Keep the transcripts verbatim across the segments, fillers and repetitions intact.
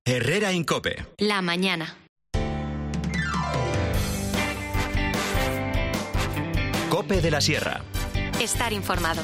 Herrera Incope. La mañana. Cope de la Sierra. Estar informado.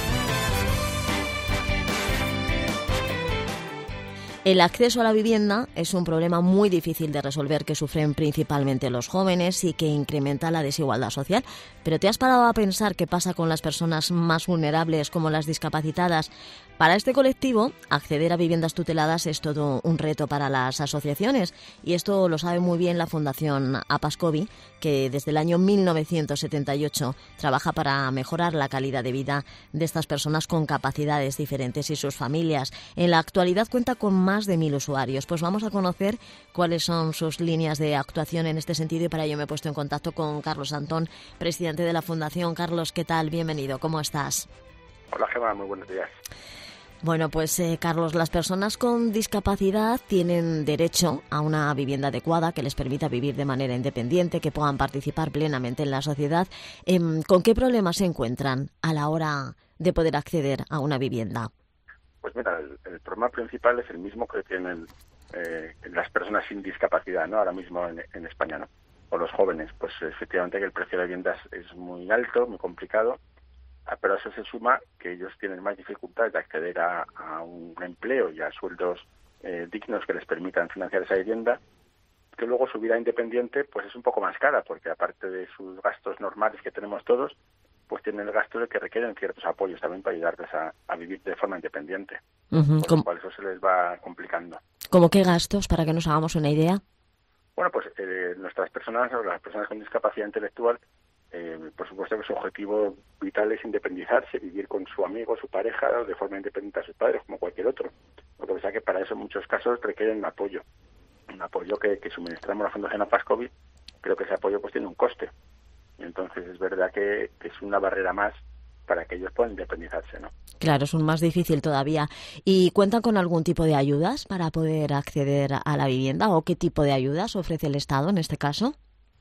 El acceso a la vivienda es un problema muy difícil de resolver que sufren principalmente los jóvenes y que incrementa la desigualdad social. Pero ¿te has parado a pensar qué pasa con las personas más vulnerables como las discapacitadas? Para este colectivo, acceder a viviendas tuteladas es todo un reto para las asociaciones y esto lo sabe muy bien la Fundación Apascovi, que desde el año mil novecientos setenta y ocho trabaja para mejorar la calidad de vida de estas personas con capacidades diferentes y sus familias. En la actualidad cuenta con más de mil usuarios. Pues vamos a conocer cuáles son sus líneas de actuación en este sentido y para ello me he puesto en contacto con Carlos Antón, presidente de la Fundación. Carlos, ¿qué tal? Bienvenido. ¿Cómo estás? Hola, Gemma. Muy buenos días. Bueno, pues eh, Carlos, las personas con discapacidad tienen derecho a una vivienda adecuada que les permita vivir de manera independiente, que puedan participar plenamente en la sociedad. Eh, ¿Con qué problemas se encuentran a la hora de poder acceder a una vivienda? Pues mira, el, el problema principal es el mismo que tienen eh, las personas sin discapacidad, ¿no? Ahora mismo en, en España, ¿no? O los jóvenes. Pues efectivamente que el precio de viviendas es muy alto, muy complicado. Pero a eso se suma que ellos tienen más dificultades de acceder a, a un empleo y a sueldos eh, dignos que les permitan financiar esa vivienda, que luego su vida independiente pues es un poco más cara, porque aparte de sus gastos normales que tenemos todos, pues tienen el gasto de que requieren ciertos apoyos también para ayudarles a, a vivir de forma independiente. Uh-huh. Por lo cual eso se les va complicando. ¿Cómo qué gastos, para que nos hagamos una idea? Bueno, pues eh, nuestras personas, o las personas con discapacidad intelectual, Eh, por supuesto que su objetivo vital es independizarse, vivir con su amigo, su pareja, de forma independiente a sus padres, como cualquier otro. Lo que pasa es que para eso en muchos casos requieren un apoyo, un apoyo que, que suministramos la Fundación Apascovi, pero que ese apoyo pues tiene un coste. Entonces es verdad que, que es una barrera más para que ellos puedan independizarse, ¿no? Claro, es un más difícil todavía. ¿Y cuentan con algún tipo de ayudas para poder acceder a la vivienda o qué tipo de ayudas ofrece el Estado en este caso?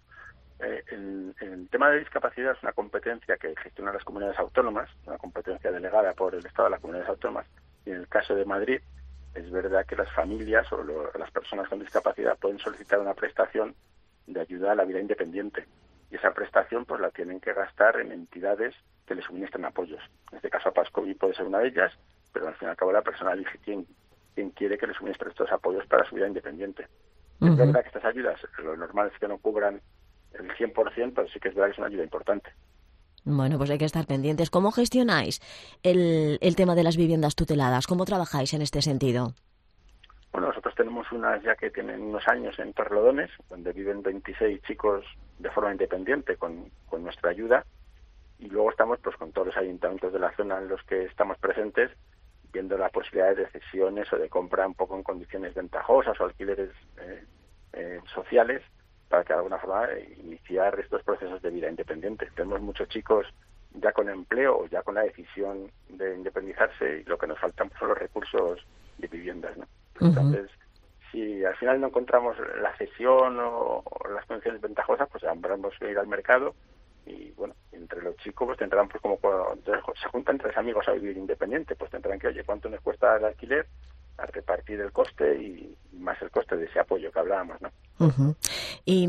Eh, en, en el tema de discapacidad es una competencia que gestionan las comunidades autónomas, una competencia delegada por el Estado de las comunidades autónomas. Y en el caso de Madrid, es verdad que las familias o lo, las personas con discapacidad pueden solicitar una prestación de ayuda a la vida independiente. Y esa prestación pues la tienen que gastar en entidades que les suministran apoyos. En este caso, Apascovi puede ser una de ellas, pero al fin y al cabo la persona elige quién, quién quiere que le suministre estos apoyos para su vida independiente. Uh-huh. Es verdad que estas ayudas, lo normal es que no cubran el cien por ciento, pero sí que es verdad que es una ayuda importante. Bueno, pues hay que estar pendientes. ¿Cómo gestionáis el, el tema de las viviendas tuteladas? ¿Cómo trabajáis en este sentido? Bueno, nosotros tenemos unas ya que tienen unos años en Torrelodones, donde viven veintiséis chicos de forma independiente con, con nuestra ayuda, y luego estamos pues con todos los ayuntamientos de la zona en los que estamos presentes, viendo la posibilidad de cesiones o de compra un poco en condiciones ventajosas o alquileres eh, eh, sociales, para que de alguna forma iniciar estos procesos de vida independiente. Tenemos muchos chicos ya con empleo o ya con la decisión de independizarse y lo que nos faltan son los recursos de viviendas, ¿no? Uh-huh. Entonces, si al final no encontramos la cesión o, o las condiciones ventajosas, pues habremos que ir al mercado y, bueno, entre los chicos pues tendrán, pues como cuando se juntan tres amigos a vivir independiente, pues tendrán que, oye, ¿cuánto nos cuesta el alquiler? A repartir el coste y más el coste de ese apoyo que hablábamos, ¿no? Uh-huh. Y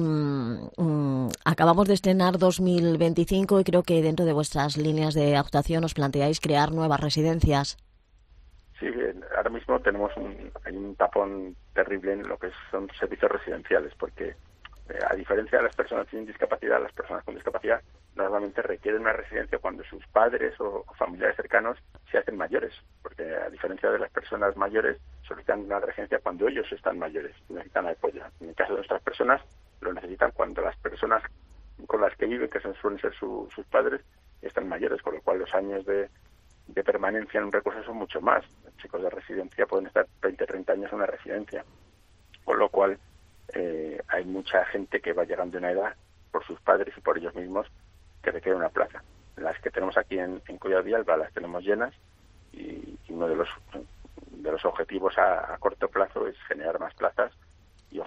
um, acabamos de estrenar dos mil veinticinco y creo que dentro de vuestras líneas de actuación os planteáis crear nuevas residencias. Sí, ahora mismo tenemos un, hay un tapón terrible en lo que son servicios residenciales, porque eh, a diferencia de las personas sin discapacidad, las personas con discapacidad normalmente requieren una residencia cuando sus padres o, o familiares cercanos se hacen mayores, porque a diferencia de las personas mayores solicitan una residencia cuando ellos están mayores y necesitan apoyo. En el caso de nuestras personas lo necesitan cuando las personas con las que viven, que son, suelen ser su, sus padres, están mayores, con lo cual los años de, de permanencia en un recurso son mucho más. Los chicos de residencia pueden estar veinte, treinta años en una residencia, con lo cual eh, hay mucha gente que va llegando a una edad por sus padres y por ellos mismos que requiere una plaza. Las que tenemos aquí en, en Collado Villalba las tenemos llenas y, y uno de los de los objetivos a, a corto plazo es generar más plazas y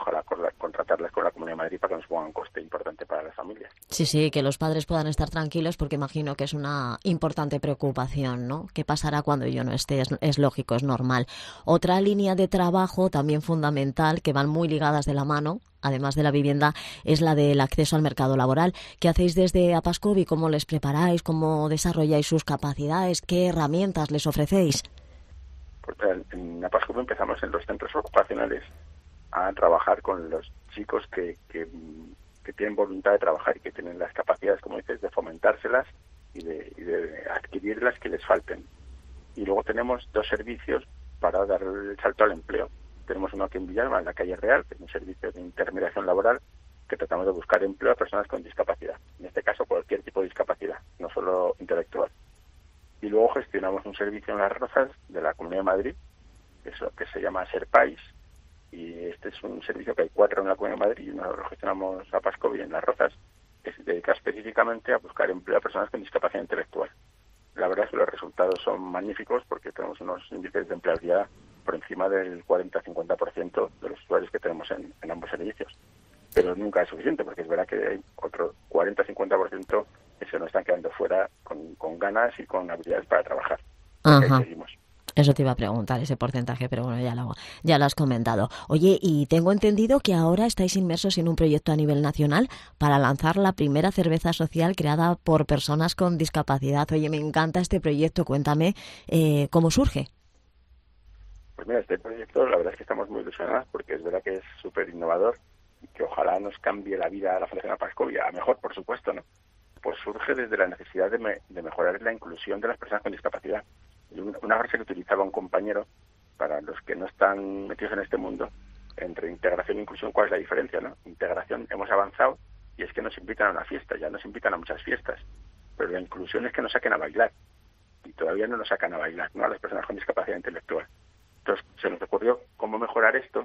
ojalá contratarlas con la Comunidad de Madrid para que nos ponga un coste importante para las familias. Sí, sí, que los padres puedan estar tranquilos, porque imagino que es una importante preocupación, ¿no? ¿Qué pasará cuando yo no esté? Es, es lógico, es normal. Otra línea de trabajo también fundamental, que van muy ligadas de la mano, además de la vivienda, es la del acceso al mercado laboral. ¿Qué hacéis desde Apascovi? ¿Cómo les preparáis? ¿Cómo desarrolláis sus capacidades? ¿Qué herramientas les ofrecéis? Pues en Apascovi empezamos en los centros ocupacionales a trabajar con los chicos que, que, que tienen voluntad de trabajar y que tienen las capacidades, como dices, de fomentárselas y de, y de adquirir las que les falten. Y luego tenemos dos servicios para dar el salto al empleo. Tenemos uno aquí en Villalba, en la calle Real, que es un servicio de intermediación laboral, que tratamos de buscar empleo a personas con discapacidad. En este caso, cualquier tipo de discapacidad, no solo intelectual. Y luego gestionamos un servicio en Las Rozas de la Comunidad de Madrid, que, es lo que se llama Serpais, y este es un servicio que hay cuatro en la Comunidad de Madrid y uno lo gestionamos a Apascovi en Las Rozas, que se dedica específicamente a buscar empleo a personas con discapacidad intelectual. La verdad es que los resultados son magníficos porque tenemos unos índices de empleabilidad por encima del cuarenta a cincuenta por ciento de los usuarios que tenemos en, en ambos servicios. Pero nunca es suficiente, porque es verdad que hay otro cuarenta a cincuenta por ciento que se nos están quedando fuera con, con ganas y con habilidades para trabajar. Ajá. Ahí seguimos. Eso te iba a preguntar, ese porcentaje, pero bueno, ya lo, ya lo has comentado. Oye, y tengo entendido que ahora estáis inmersos en un proyecto a nivel nacional para lanzar la primera cerveza social creada por personas con discapacidad. Oye, me encanta este proyecto, cuéntame eh, cómo surge. Pues mira, este proyecto la verdad es que estamos muy ilusionados porque es verdad que es súper innovador y que ojalá nos cambie la vida a la Fundación Apascovi, a mejor, por supuesto, ¿no? Pues surge desde la necesidad de, me, de mejorar la inclusión de las personas con discapacidad. Una frase que utilizaba un compañero para los que no están metidos en este mundo, entre integración e inclusión, ¿cuál es la diferencia, no? Integración, hemos avanzado y es que nos invitan a una fiesta, ya nos invitan a muchas fiestas, pero la inclusión es que nos saquen a bailar y todavía no nos sacan a bailar, ¿no? A las personas con discapacidad intelectual. Entonces se nos ocurrió cómo mejorar esto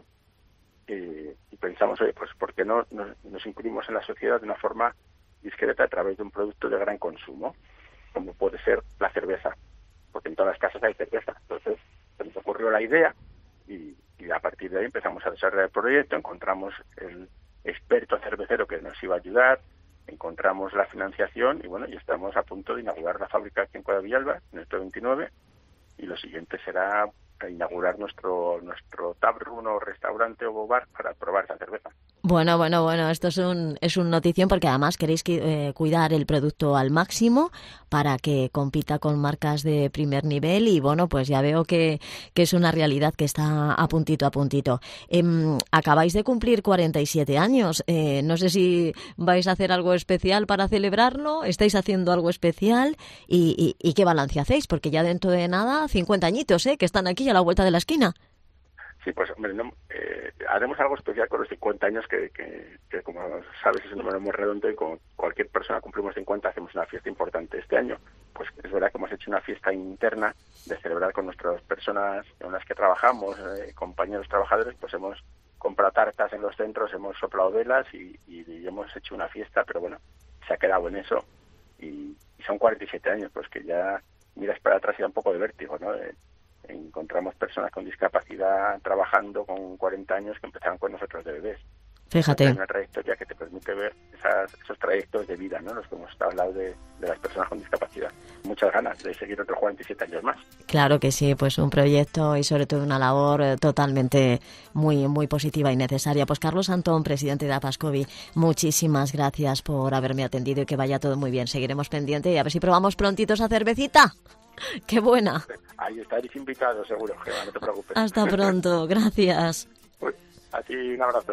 eh, y pensamos, oye, pues ¿por qué no nos, nos incluimos en la sociedad de una forma discreta a través de un producto de gran consumo, como puede ser la cerveza? Porque en todas las casas hay cerveza. Entonces se nos ocurrió la idea y, y a partir de ahí empezamos a desarrollar el proyecto, encontramos el experto cervecero que nos iba a ayudar, encontramos la financiación y bueno, y estamos a punto de inaugurar la fábrica aquí en Cuadra Villalba, en el veintinueve, y lo siguiente será inaugurar nuestro nuestro taproom o restaurante o bar para probar esa cerveza. Bueno, bueno, bueno, esto es un es un notición porque además queréis eh, cuidar el producto al máximo para que compita con marcas de primer nivel y bueno, pues ya veo que, que es una realidad que está a puntito a puntito. Eh, acabáis de cumplir cuarenta y siete años, eh, no sé si vais a hacer algo especial para celebrarlo, estáis haciendo algo especial y, y, y qué balance hacéis, porque ya dentro de nada cincuenta añitos, ¿eh? Que están aquí a la vuelta de la esquina. Sí, pues hombre, no, eh, haremos algo especial con los cincuenta años que, que, que, como sabes, es un número muy redondo y con cualquier persona cumplimos cincuenta, hacemos una fiesta importante este año. Pues es verdad que hemos hecho una fiesta interna de celebrar con nuestras personas con las que trabajamos, eh, compañeros trabajadores, pues hemos comprado tartas en los centros, hemos soplado velas y, y, y hemos hecho una fiesta, pero bueno, se ha quedado en eso y, y son cuarenta y siete años, pues que ya miras para atrás y da un poco de vértigo, ¿no? De, encontramos personas con discapacidad trabajando con cuarenta años que empezaron con nosotros de bebés. Fíjate. Es una trayectoria que te permite ver esas, esos trayectos de vida, ¿no? Los que hemos hablado de, de las personas con discapacidad. Muchas ganas de seguir otros cuarenta y siete años más. Claro que sí, pues un proyecto y sobre todo una labor totalmente muy muy positiva y necesaria. Pues Carlos Antón, presidente de Apascovi, muchísimas gracias por haberme atendido y que vaya todo muy bien. Seguiremos pendiente y a ver si probamos prontito esa cervecita. ¡Qué buena! Ahí estaréis invitados, seguro, Gemma, no te preocupes. Hasta pronto, gracias. Pues, a ti un abrazo.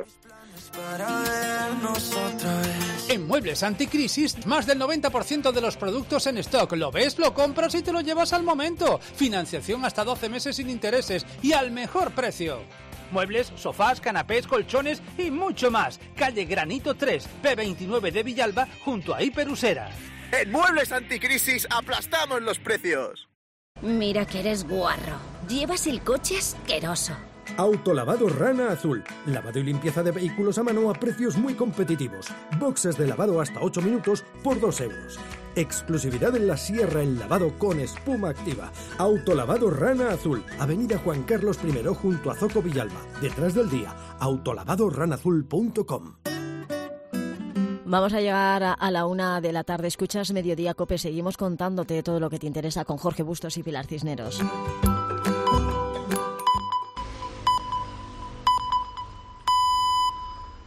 En Muebles Anticrisis, más del noventa por ciento de los productos en stock. Lo ves, lo compras y te lo llevas al momento. Financiación hasta doce meses sin intereses y al mejor precio. Muebles, sofás, canapés, colchones y mucho más. Calle Granito tres, P veintinueve de Villalba, junto a Hiperusera. En Muebles Anticrisis aplastamos los precios. Mira que eres guarro. Llevas el coche asqueroso. Autolavado Rana Azul. Lavado y limpieza de vehículos a mano a precios muy competitivos. Boxes de lavado hasta ocho minutos por dos euros. Exclusividad en la Sierra en lavado con espuma activa. Autolavado Rana Azul. Avenida Juan Carlos primero junto a Zoco Villalba. Detrás del día. autolavado rana azul punto com. Vamos a llegar a, a la una de la tarde. Escuchas Mediodía Cope. Seguimos contándote todo lo que te interesa con Jorge Bustos y Pilar Cisneros.